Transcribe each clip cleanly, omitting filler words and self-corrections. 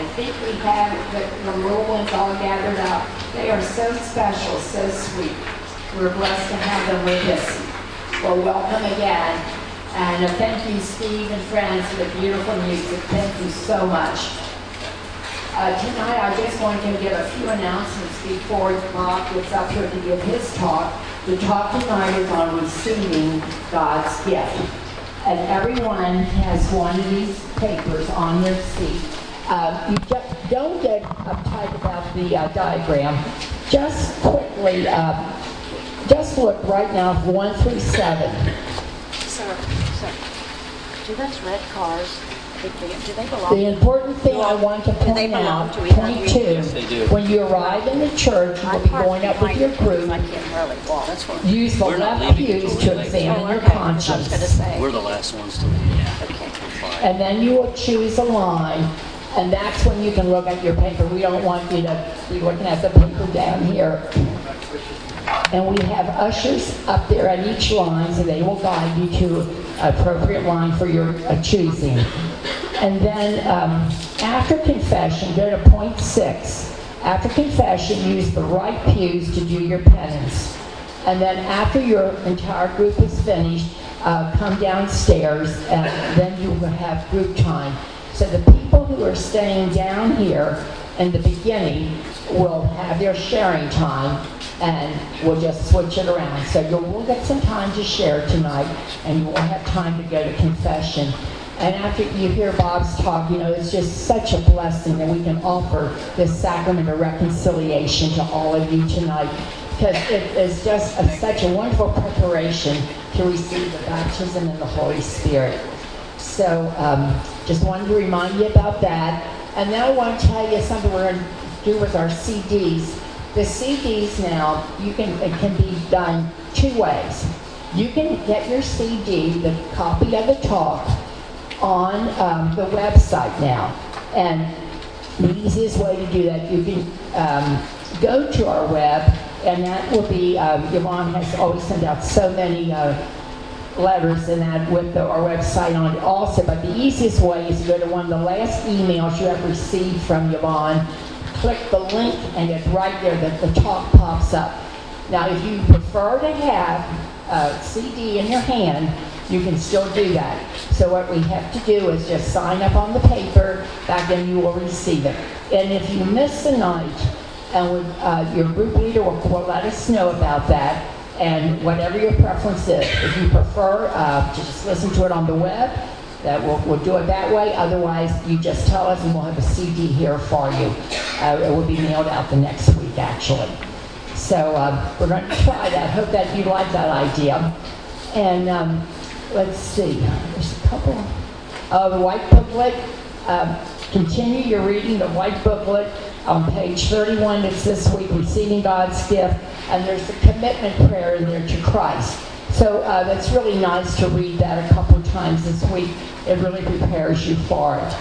feet we have, the little ones all gathered up. They are so special, so sweet. We're blessed to have them with us. Well, welcome again. And thank you, Steve and friends, for the beautiful music. Thank you so much. Tonight, I just want to give a few announcements before Bob gets up here to give his talk. The talk tonight is on receiving God's gift. And everyone has one of these papers on their seat. You just don't get uptight about the diagram. Just quickly, just look right now, 1 through 7. Sir, do those red cars, do they belong? The important thing I want to point out, point 2, Yes, they do. when you arrive in the church, you will be going up with your group. I can't really walk. That's what Use the We're not left leaving pews until to we leave. examine your I was going to conscience. say. We're the last ones to leave. Yeah. Okay. And then you will choose a line, and that's when you can look at your paper. We don't want you to be looking at the paper down here. And we have ushers up there at each line, so they will guide you to an appropriate line for your choosing. And then after confession, go to point 6. After confession, use the right pews to do your penance. And then after your entire group is finished, come downstairs, and then you will have group time. So the people who are staying down here in the beginning will have their sharing time, and we'll just switch it around. So we'll get some time to share tonight, and you won't have time to go to confession. And after you hear Bob's talk, it's just such a blessing that we can offer this sacrament of reconciliation to all of you tonight, because it is just such a wonderful preparation to receive the baptism in the Holy Spirit. So just wanted to remind you about that. And then I want to tell you something we're going to do with our CDs. The CDs now, it can be done 2 ways. You can get your CD, the copy of the talk, on the website now. And the easiest way to do that, you can go to our web, and that will be, Yvonne has always sent out so many letters and that with our website on it also. But the easiest way is to go to one of the last emails you have received from Yvonne, click the link, and it's right there that the talk pops up. Now, if you prefer to have a CD in your hand, you can still do that. So what we have to do is just sign up on the paper, then you will receive it. And if you miss the night, and your group leader will let us know about that, and whatever your preference is. If you prefer to just listen to it on the web, we'll do it that way. Otherwise, you just tell us and we'll have a CD here for you. It will be mailed out the next week, actually. So we're going to try that. Hope that you like that idea. And let's see. There's a couple. The white booklet. Continue your reading the white booklet. On page 31, it's this week, Receiving God's Gift, and there's a commitment prayer in there to Christ. So that's really nice to read that a couple of times this week. It really prepares you for it.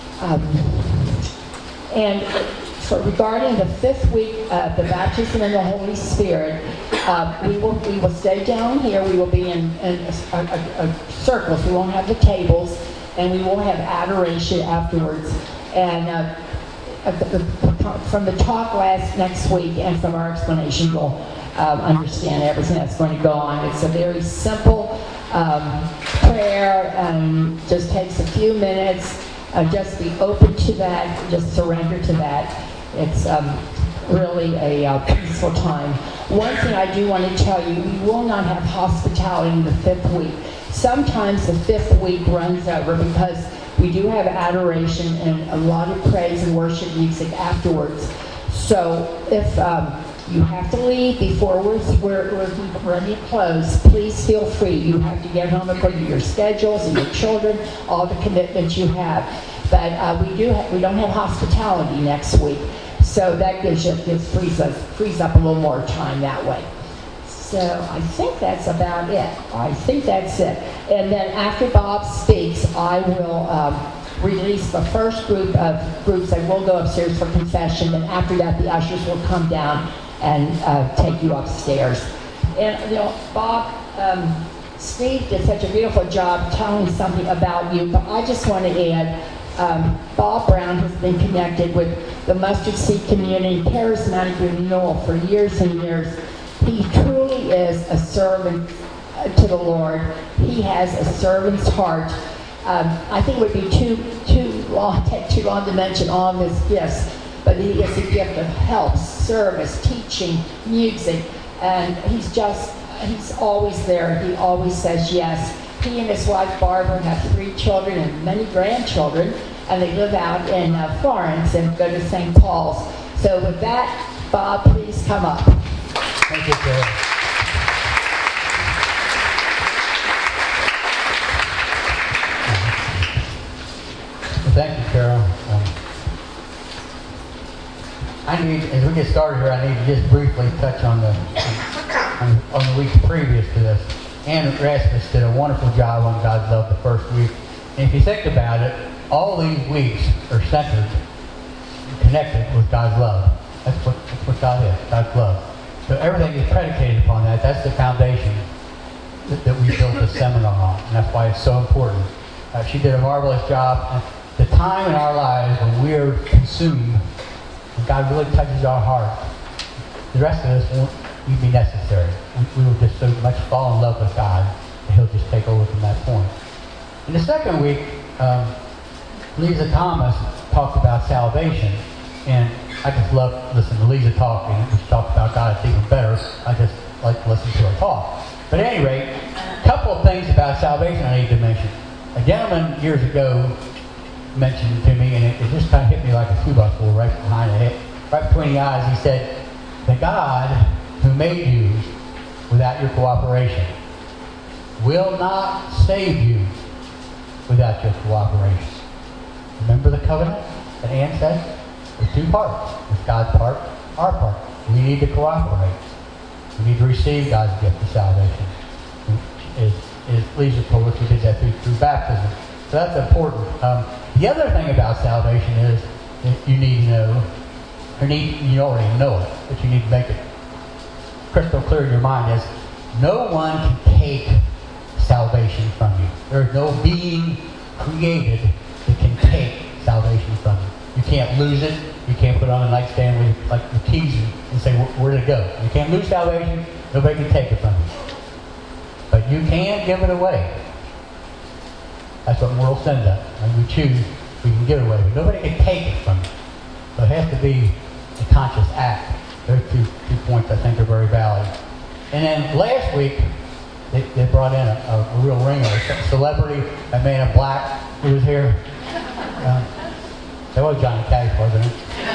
And so regarding the 5th week, the baptism in the Holy Spirit, we will stay down here. We will be in a circle, so we won't have the tables, and we will have adoration afterwards. And from the talk next week and from our explanation, you'll understand everything that's going to go on. It's a very simple prayer, and just takes a few minutes. Just be open to that. Just surrender to that. It's really a peaceful time. One thing I do want to tell you, we will not have hospitality in the 5th week. Sometimes the 5th week runs over because we do have adoration and a lot of praise and worship music afterwards. So if you have to leave before we're ready to close, please feel free. You have to get home according to your schedules and your children, all the commitments you have. But we don't have hospitality next week, so that frees up a little more time that way. So I think that's about it. I think that's it. And then after Bob speaks, I will release the first group of groups that will go upstairs for confession. And after that, the ushers will come down and take you upstairs. And Bob, Steve did such a beautiful job telling something about you, but I just want to add, Bob Brown has been connected with the Mustard Seed Community Charismatic Renewal for years and years. He truly is a servant to the Lord. He has a servant's heart. I think it would be take too long to mention all of his gifts, but he has a gift of help, service, teaching, music, and he's always there. He always says yes. He and his wife Barbara have 3 children and many grandchildren, and they live out in Florence and go to St. Paul's. So with that, Bob, please come up. Thank you, Carol. Thank you, Carol. As we get started here, I need to just briefly touch on the weeks previous to this. Ann Rasmus did a wonderful job on God's love the first week. And if you think about it, all these weeks are centered, connected with God's love. That's what God is, God's love. So everything is predicated upon that. That's the foundation that we built this seminar on. And that's why it's so important. She did a marvelous job. And the time in our lives when we are consumed, when God really touches our heart, the rest of this won't even be necessary. We will just so much fall in love with God that He'll just take over from that point. In the second week, Lisa Thomas talked about salvation. And I just love listening to Lisa talk, and when she talks about God, it's even better. I just like to listen to her talk. But at any rate, a couple of things about salvation I need to mention. A gentleman years ago mentioned to me, and it just kind of hit me like a 2-bus ball right behind the head, right between the eyes. He said, "The God who made you without your cooperation will not save you without your cooperation." Remember the covenant that Ann said? There's 2 parts. There's God's part, our part. We need to cooperate. We need to receive God's gift of salvation. As Lisa told us, we did that through baptism. So that's important. The other thing about salvation is that you need to know, you already know it, but you need to make it crystal clear in your mind, is no one can take salvation from you. There is no being created that can take salvation from you. You can't lose it. You can't put it on a nightstand with like the keys and say, where did it go? You can't lose salvation. Nobody can take it from you. But you can give it away. That's what moral sin does. When we choose, we can give it away. But nobody can take it from you. So it has to be a conscious act. Those two points I think are very valid. And then last week, they brought in a real ringer, a celebrity, a man in black who was here. That was Johnny Cash, wasn't it?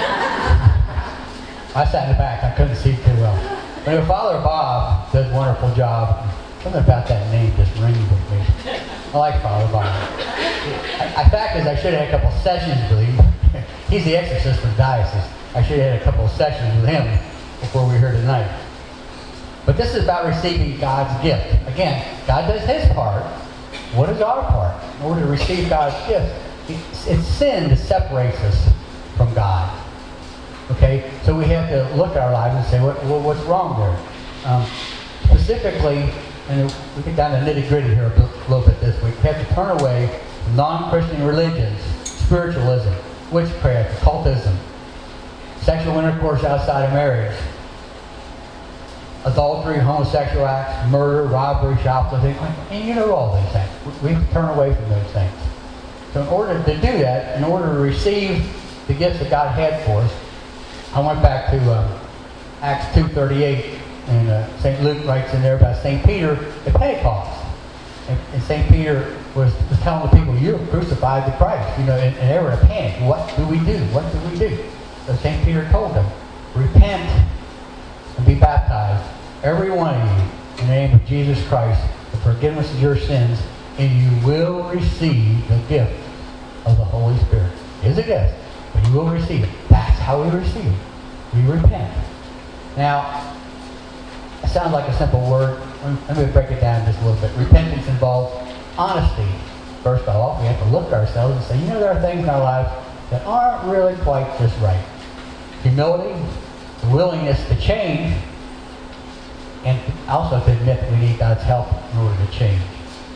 I sat in the back. I couldn't see too well. But your Father Bob does a wonderful job. Something about that name just rings with me. I like Father Bob. The fact is, I should have had a couple sessions with him. He's the exorcist for the diocese. I should have had a couple of sessions with him before we were here tonight. But this is about receiving God's gift. Again, God does His part. What is our part? In order to receive God's gift, it's sin that separates us from God. Okay? So we have to look at our lives and say, what's wrong there? Specifically, and we get down to nitty-gritty here a little bit this week, we have to turn away from non-Christian religions, spiritualism, witchcraft, occultism, sexual intercourse outside of marriage, adultery, homosexual acts, murder, robbery, shoplifting, and you know all these things. We have to turn away from those things. So in order to do that, in order to receive the gifts that God had for us, I went back to Acts 2:38, and St. Luke writes in there about St. Peter at Pentecost. And St. Peter was telling the people, you have crucified the Christ. And they were in a panic. What do we do? What do we do? So St. Peter told them, repent and be baptized, every one of you, in the name of Jesus Christ, for forgiveness of your sins, and you will receive the gift of the Holy Spirit. It is a gift, but you will receive it. That's how we receive it. We repent. Now, it sounds like a simple word. Let me break it down just a little bit. Repentance involves honesty. First of all, we have to look at ourselves and say, there are things in our lives that aren't really quite just right. Humility, the willingness to change, and also to admit we need God's help in order to change.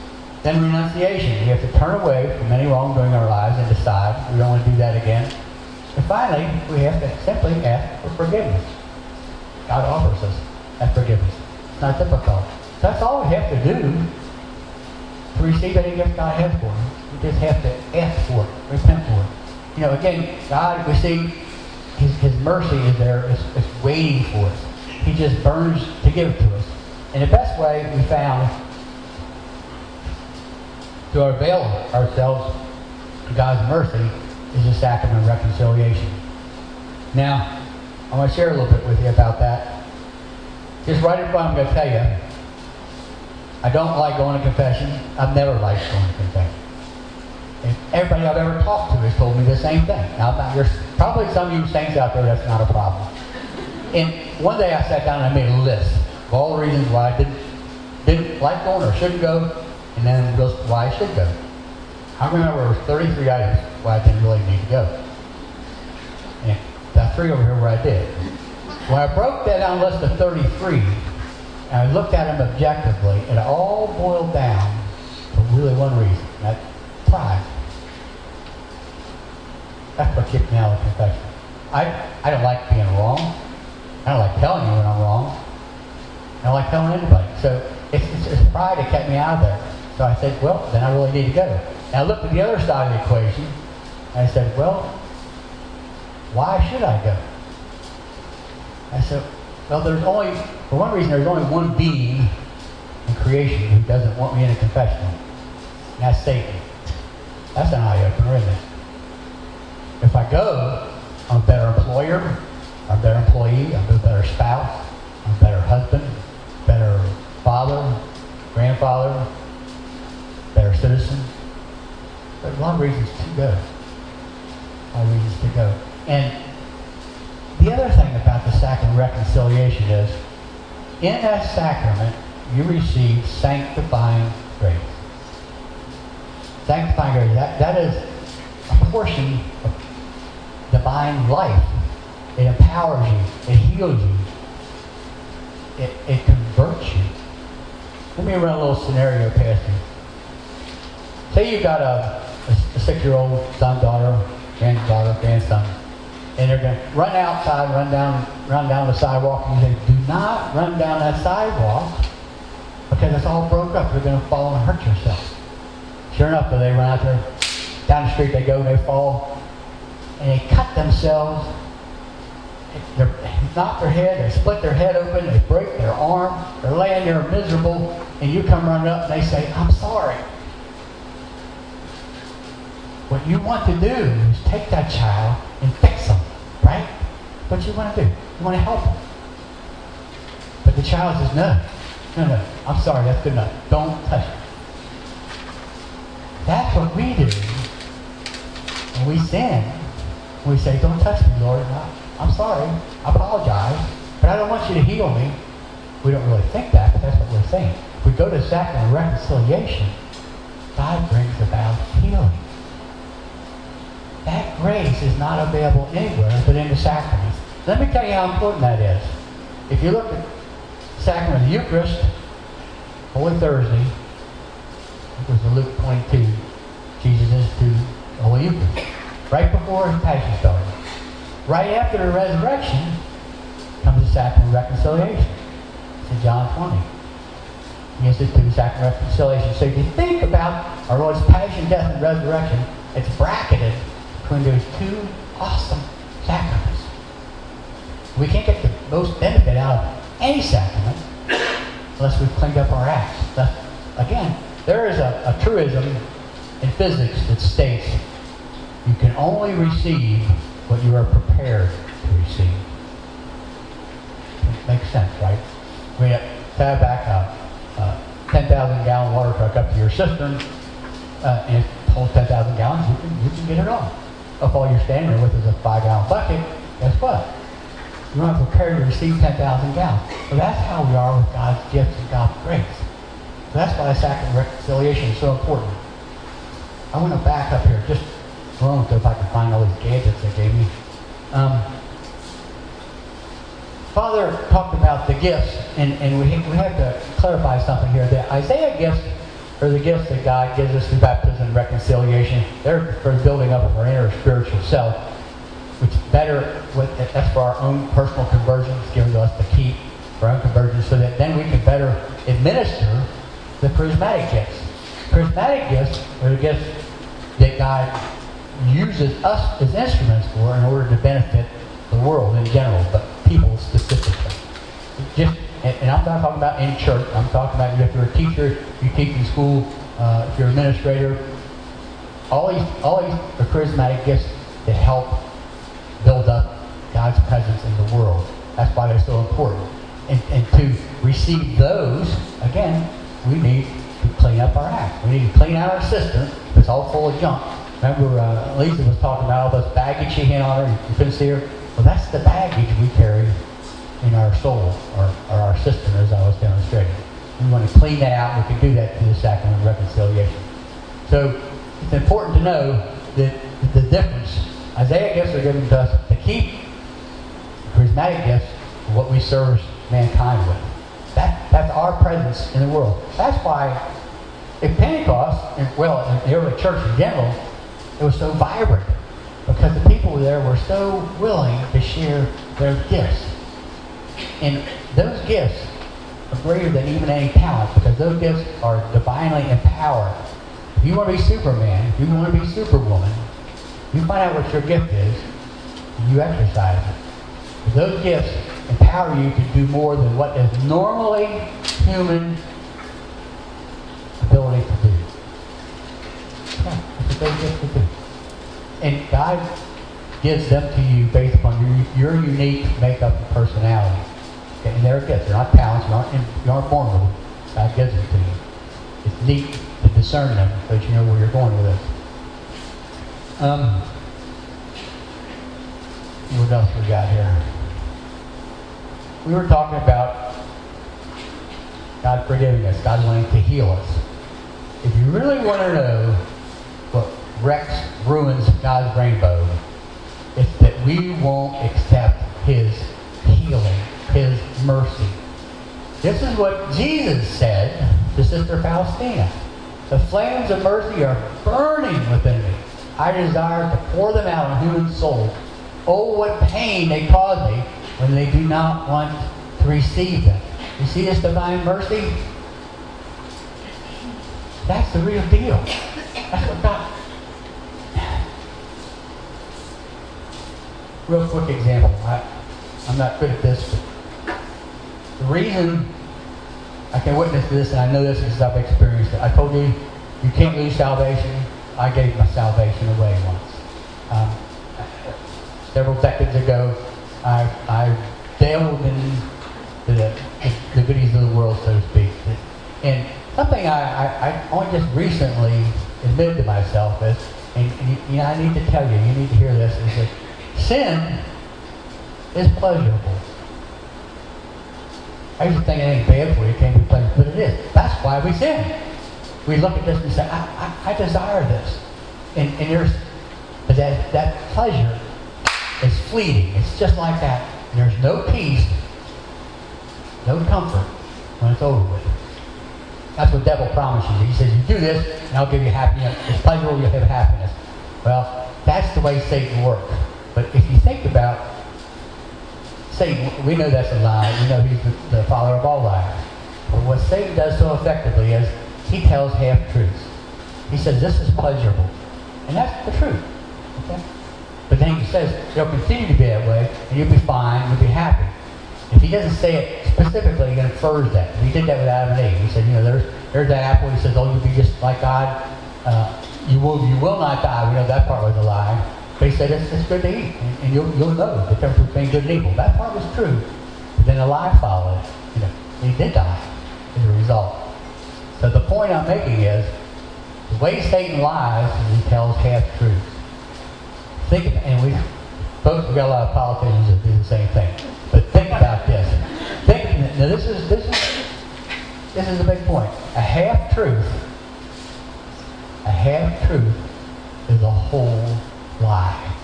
Then renunciation. We have to turn away from any wrongdoing in our lives and decide we don't want to do that again. And finally, we have to simply ask for forgiveness. God offers us that forgiveness. It's not difficult. So that's all we have to do to receive any gift God has for us. We just have to ask for it, repent for it. Again, God, we see His mercy is there, is waiting for us. He just burns to give it to us. And the best way we found to avail ourselves to God's mercy is the sacrament of reconciliation. Now, I want to share a little bit with you about that. Just right in front, I'm going to tell you, I don't like going to confession. I've never liked going to confession. And everybody I've ever talked to has told me the same thing. Now, there's probably some of you saints out there that's not a problem. And one day I sat down and I made a list of all the reasons why I didn't like going or shouldn't go, and then why I should go. I remember there were 33 items why I didn't really need to go. And got 3 over here where I did. When I broke that down list of 33, and I looked at them objectively, it all boiled down to really one reason. That's pride. That's what kicked me out of confession. I don't like being wrong. I don't like telling you when I'm wrong. I don't like telling anybody. So it's pride that kept me out of there. So I said, well, then I really need to go. And I looked at the other side of the equation, and I said, well, why should I go? I said, well, for one reason, there's only one being in creation who doesn't want me in a confessional. And that's Satan. That's an eye-opener, isn't it? If I go, I'm a better employer, I'm a better employee, I'm a better spouse, I'm a better husband, better father, grandfather, better citizen. There's a lot of reasons to go. A lot of reasons to go. And the other thing about the sacrament of reconciliation is, in that sacrament, you receive sanctifying grace. Sanctifying grace, that is a portion of divine life. It empowers you. It heals you. It converts you. Let me run a little scenario past you. Say you've got a 6-year-old son, daughter, granddaughter, grandson, and they're going to run outside, run down the sidewalk, and you say, do not run down that sidewalk because it's all broke up. You're going to fall and hurt yourself. Sure enough, they run out there, down the street they go, and they fall, and they cut themselves. They knock their head, they split their head open, they break their arm, they're laying there miserable, and you come running up and they say, I'm sorry. What you want to do is take that child and fix them, right? That's what you want to do. You want to help them. But the child says, no, I'm sorry, that's good enough. Don't touch it. That's what we do when we sin. We say, don't touch me, Lord. I'm sorry. I apologize. But I don't want you to heal me. We don't really think that, but that's what we're saying. If we go to sacrament of reconciliation, God brings about healing. That grace is not available anywhere but in the sacraments. Let me tell you how important that is. If you look at the sacrament of the Eucharist, Holy Thursday, it was in Luke 22, Jesus instituted the Holy Eucharist. Right before his passion started. Right after the resurrection comes the sacrament of reconciliation. It's in John 20. He instituted the sacrament of reconciliation. So if you think about our Lord's passion, death, and resurrection, it's bracketed between those two awesome sacraments. We can't get the most benefit out of any sacrament unless we've cleaned up our acts. Again, there is a truism in physics that states you can only receive what you are prepared to receive. It makes sense, right? We have back a 10,000 gallon water truck up to your cistern, and it holds 10,000 gallons, you can get it all. If all you're standing there with is a 5-gallon bucket, guess what? You're not prepared to receive 10,000 gallons. So that's how we are with God's gifts and God's grace. So that's why the sacrament of reconciliation is so important. I want to back up here just a moment if I can find all these gadgets they gave me. Father talked about the gifts, and we have to clarify something here. The Isaiah gifts are the gifts that God gives us through baptism and reconciliation. They're for the building up of our inner spiritual self, which that's for our own personal conversions, given to us to keep for our own conversions, so that then we can better administer the charismatic gifts. Charismatic gifts are the gifts that God uses us as instruments for in order to benefit the world in general, but people specifically. And I'm not talking about in church. I'm talking about if you're a teacher, you teach in school, if you're an administrator. All these are charismatic gifts that help build up God's presence in the world. That's why they're so important. And to receive those, again, we need to clean up our act. We need to clean out our system. It's all full of junk. Remember, Lisa was talking about all this baggage she had on her. You couldn't see her. Well, that's the baggage we carry in our soul, or our system, as I was demonstrating. We want to clean that out. We can do that through the sacrament of reconciliation. So it's important to know that the difference. Isaiah gifts are given to us to keep. Charismatic gifts are what we serve mankind with. That's our presence in the world. That's why at Pentecost, in the early church in general, it was so vibrant, because the people there were so willing to share their gifts. And those gifts are greater than even any talent, because those gifts are divinely empowered. If you want to be Superman, if you want to be Superwoman, you find out what your gift is, and you exercise it. But those gifts empower you to do more than what is normally human ability to do. Yeah, that's what those gifts will do. And God gives them to you based upon your unique makeup and personality. Okay? And they're gifts. They're not talents. You aren't born with them. God gives them to you. It's neat to discern them so that you know where you're going with this. What else we got here? We were talking about God forgiving us, God wanting to heal us. If you really want to know what ruins God's rainbow, it's that we won't accept His healing, His mercy. This is what Jesus said to Sister Faustina. The flames of mercy are burning within me. I desire to pour them out on human souls. Oh, what pain they cause me when they do not want to receive them. You see this divine mercy? That's the real deal. That's what God... Real quick example. I'm not good at this, but the reason I can witness to this, and I know this because I've experienced it. I told you, you can't lose salvation. I gave my salvation away once. Several decades ago, I delved into the goodies of the world, so to speak. And something I only just recently admitted to myself is, and I need to tell you, you need to hear this, is that sin is pleasurable. I used to think it ain't bad for you, it can't be pleasurable, but it is. That's why we sin. We look at this and say, I desire this. And but that pleasure is fleeting. It's just like that. And there's no peace, no comfort when it's over with. That's what the devil promises you. He says, you do this, and I'll give you happiness. It's pleasurable, you'll have happiness. Well, that's the way Satan works. But if you think about Satan, we know that's a lie. We know he's the father of all liars. But what Satan does so effectively is he tells half-truths. He says, this is pleasurable. And that's the truth. Okay? But then he says, it'll continue to be that way, and you'll be fine, you'll be happy. If he doesn't say it specifically, he infers that. He did that with Adam and Eve. He said, there's that apple. He says, you'll be just like God. You will not die. We know that part was a lie. But he said, it's good to eat, and you'll know the difference between good and evil. That part was true. But then a lie followed. He did die as a result. So the point I'm making is, the way Satan lies is he tells half-truths. And we got a lot of politicians that do the same thing. But think about this. Now this is a big point. A half-truth is a whole lie.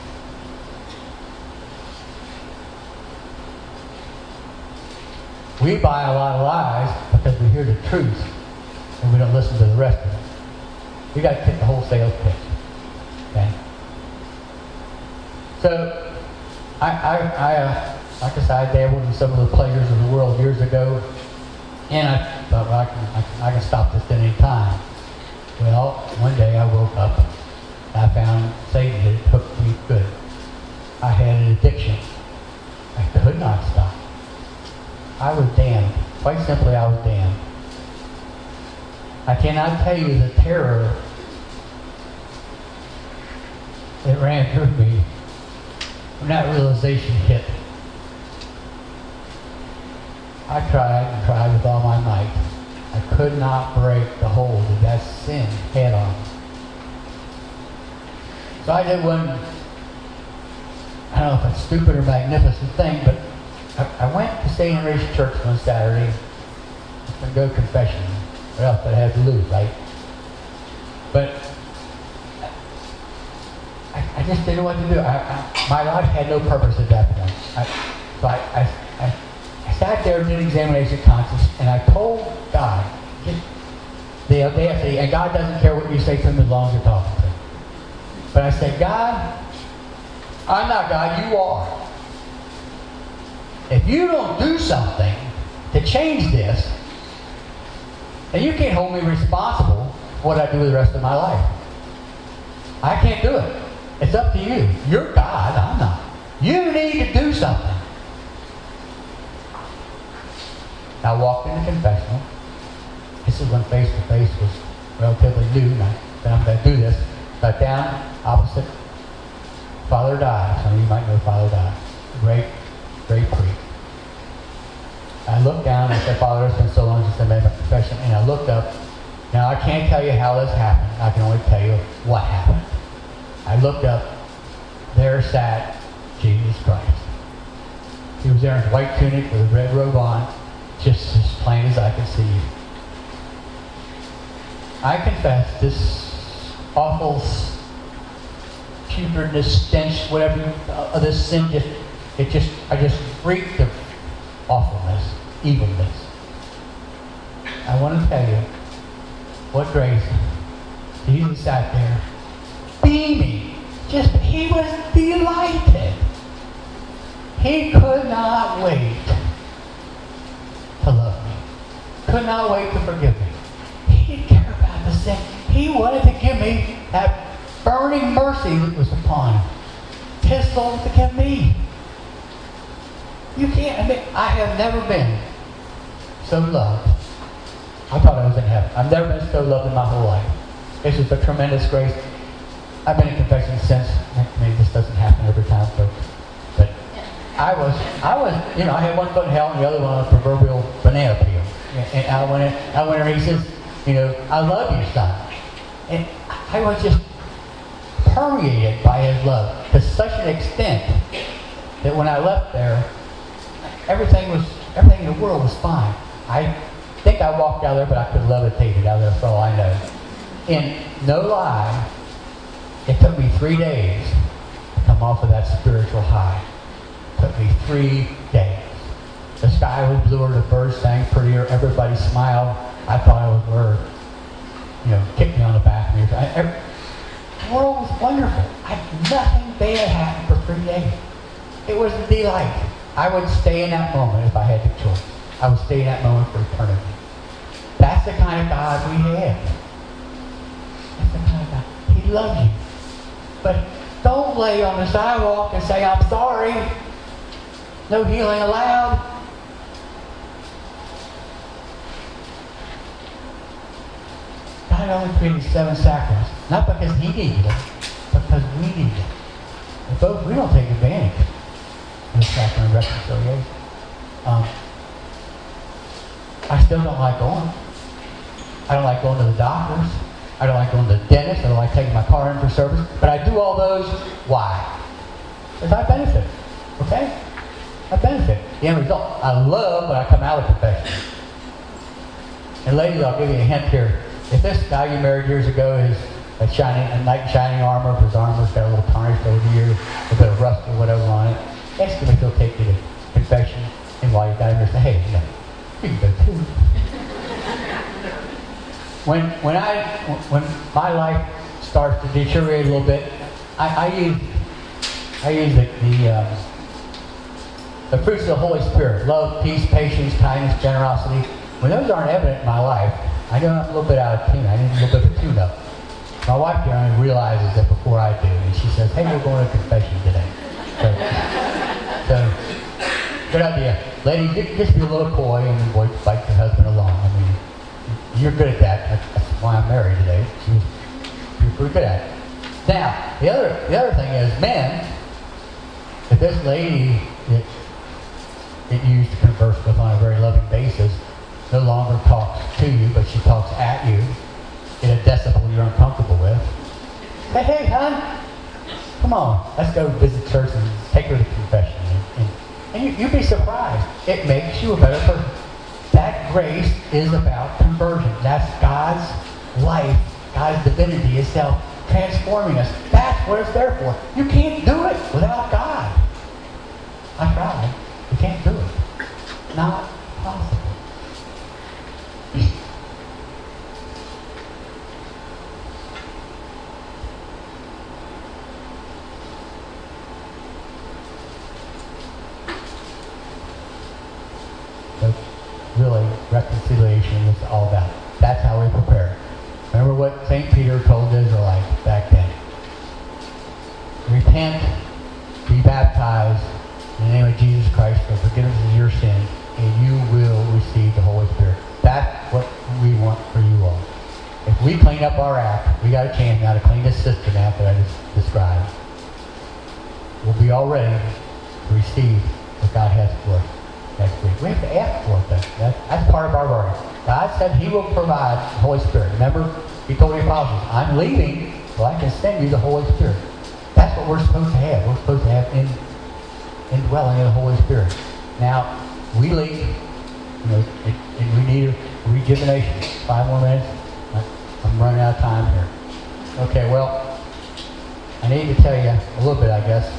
We buy a lot of lies because we hear the truth and we don't listen to the rest of it. We got to take the whole sales pitch. Okay? So, like I said, I dabbled in some of the pleasures of the world years ago, and I thought, well, I can stop this at any time. Well, one day I woke up, and I found Satan had hooked me good. I had an addiction. I could not stop. I was damned. Quite simply, I was damned. I cannot tell you the terror that ran through me when that realization hit. I tried and tried with all my might. I could not break the hold of that sin head on. So I did one, I don't know if it's stupid or magnificent thing, but I went to St. Henry's Church one Saturday and go to confession. What else did I have to lose, right? But I just didn't know what to do. My life had no purpose at that point. So I sat there and did an examination of conscience, and I told God, the audacity, and God doesn't care what you say to him as long as you're talking to him. But I said, God, I'm not God, you are. If you don't do something to change this, then you can't hold me responsible for what I do the rest of my life. I can't do it. It's up to you. You're God, I'm not. You need to do something. I walked into confessional. This is when face-to-face was relatively new, and I said, I'm going to do this. Sat down, opposite Father Dye. Some of you might know Father Dye. Great priest. I looked down and I said, Father, it's been so long since I made my confession. And I looked up. Now, I can't tell you how this happened. I can only tell you what happened. I looked up. There sat Jesus Christ. He was there in his white tunic with a red robe on, just as plain as I could see. I confess this awful putridness, stench, whatever, this sin I just reeked of awfulness, evilness. I want to tell you what grace. Jesus sat there, beaming. He was delighted. He could not wait to love me. Could not wait to forgive me. He didn't care about the sin. He wanted to give me that burning mercy that was upon him. His soul to give me. You can't admit, I have never been so loved. I thought I was in heaven. I've never been so loved in my whole life. This is a tremendous grace. I've been in confession since. Maybe this doesn't happen every time, folks. But I was, I had one foot in hell and the other one on a proverbial banana peel. And I went in and he says, I love you, son. And I was just permeated by his love to such an extent that when I left there, everything in the world was fine. I think I walked out there, but I could have levitated out there for all I know. And no lie, it took me 3 days to come off of that spiritual high. It took me 3 days. The sky was bluer, the birds sang prettier, everybody smiled. I thought I was worth, kicked me on the back. The world was wonderful. Nothing bad happened for 3 days. It was a delight. I would stay in that moment if I had the choice. I would stay in that moment for eternity. That's the kind of God we have. That's the kind of God. He loves you. But don't lay on the sidewalk and say, I'm sorry. No healing allowed. God only created 7 sacraments. Not because he needed them, but because we need them. And folks, we don't take advantage of the sacrament of reconciliation. I still don't like going. I don't like going to the doctors. I don't like going to the dentist. I don't like taking my car in for service. But I do all those. Why? Because I benefit. Okay? I benefit. The end result, I love when I come out of confession. And ladies, I'll give you a hint here. If this guy you married years ago is a knight in shining armor, if his armor's got a little tarnished over the years, a bit of rust or whatever on it, ask him if he'll take you to confession. And while you got him there, say, hey, you can go too. when my life starts to deteriorate a little bit, I use the fruits of the Holy Spirit: love, peace, patience, kindness, generosity. When those aren't evident in my life, I know I'm a little bit out of tune. I need a little bit of a tune-up. My wife generally realizes it before I do, and she says, "Hey, we're going to confession today." So good idea. Ladies, just be a little coy and invite your husband along. I mean, you're good at that. That's why I'm married today. You're pretty good at it. Now, the other thing is, men, if this lady that you used to converse with on a very loving basis no longer talks to you, but she talks at you in a decibel you're uncomfortable with, say, "Hey, hon, come on, let's go visit church and take her to confession." And you'd be surprised. It makes you a better person. That grace is about conversion. That's God's life, God's divinity itself transforming us. That's what it's there for. You can't do it without God. I tried. You can't do it. Not possible. But really, reconciliation is all about. That's how we prepare. Remember what St. Peter told the Israelites back then. Repent, be baptized in the name of Jesus Christ for forgiveness of your sins, and you will receive the Holy Spirit. That's what we want for you all. If we clean up our act, we got a chance now to clean this cistern out that I just described. We'll be all ready to receive what God has for us next week. We have to ask for it, though. That's part of our work. God said He will provide the Holy Spirit. Remember, He told the apostles, "I'm leaving so I can send you the Holy Spirit." That's what we're supposed to have. We're supposed to have indwelling of the Holy Spirit. Now, we leave, and we need a rejuvenation. 5 more minutes. I'm running out of time here. Okay, well, I need to tell you a little bit, I guess,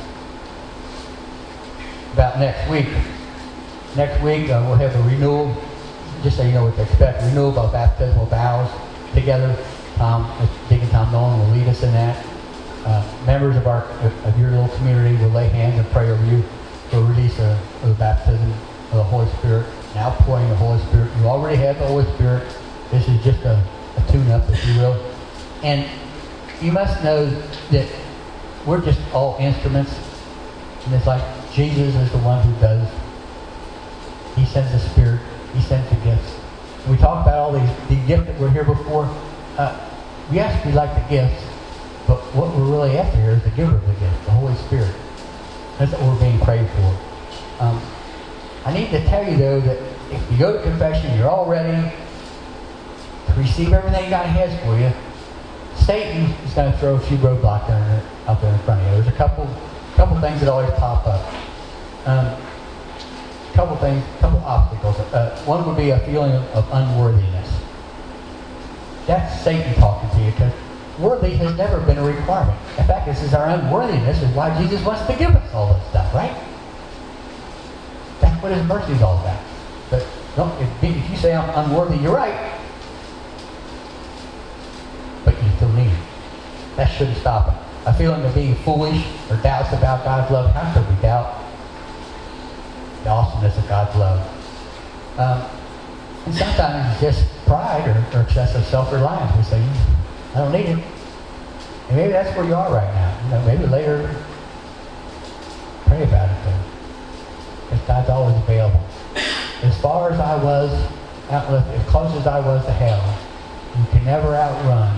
about next week. Next week, we'll have a renewal, just so you know what to expect, renewal of baptismal vows together. Deacon Tom Nolan will lead us in that. Members of your little community will lay hands and pray over you for release of the baptism of the Holy Spirit, an outpouring of the Holy Spirit. You already have the Holy Spirit. This is just a tune-up, if you will. And you must know that we're just all instruments. And it's like Jesus is the one who does. He sends the Spirit. He sends the gifts. And we talk about all the gifts that were here before. Yes, we like the gifts. But what we're really after here is the giver of the gift, the Holy Spirit. That's what we're being prayed for. I need to tell you, though, that if you go to confession, you're all ready to receive everything God has for you. Satan is going to throw a few roadblocks out there in front of you. There's a couple things that always pop up. Couple obstacles. One would be a feeling of unworthiness. That's Satan talking to you, because worthy has never been a requirement. In fact, this is our unworthiness is why Jesus wants to give us all this stuff, right? That's what His mercy is all about. But if you say I'm unworthy, you're right. But you still need it. That shouldn't stop it. A feeling of being foolish or doubts about God's love. How could we doubt the awesomeness of God's love? And sometimes it's just pride or excessive self-reliance. We say, I don't need it. And maybe that's where you are right now. Maybe later, pray about it though. Because God's always available. As far as I was, as close as I was to hell, you can never outrun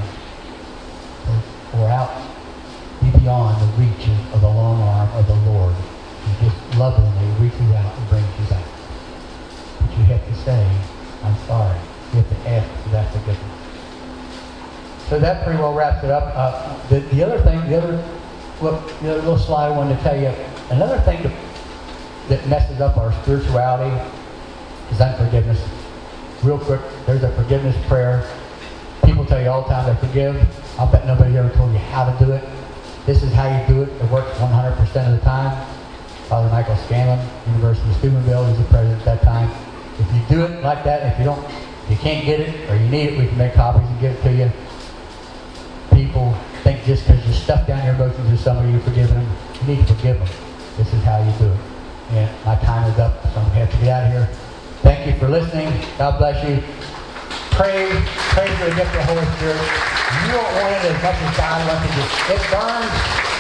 or be beyond the reach of the long arm of the Lord. He just lovingly reaches out and brings you back. But you have to say, I'm sorry. You have to ask for that forgiveness. So that pretty well wraps it up. The other little slide I wanted to tell you, another thing that messes up our spirituality is unforgiveness. Real quick, there's a forgiveness prayer. People tell you all the time to forgive. I'll bet nobody ever told you how to do it. This is how you do it. It works 100% of the time. Father Michael Scanlon, University of Steubenville, was the president at that time. If you do it like that, if you don't If you can't get it or you need it, we can make copies and give it to you. People think just because you stuff down your emotions with somebody, you're forgiving them. You need to forgive them. This is how you do it. And my time is up, so I'm going to have to get out of here. Thank you for listening. God bless you. Pray for the gift of the Holy Spirit. You don't want it as much as God wants it. It burns.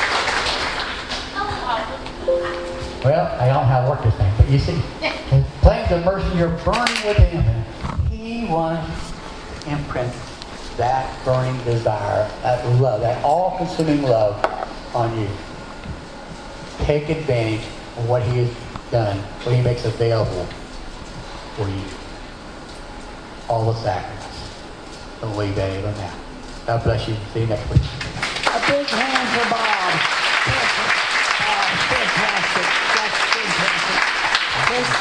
Well, I don't know how to work this thing, but you see, in flames of mercy, you're burning within Him. He wants to imprint that burning desire, that love, that all-consuming love on you. Take advantage of what He has done, what He makes available for you. All the sacrifice. Don't leave any of them out. God bless you. See you next week. A big hand for Bob. Fantastic. That's fantastic.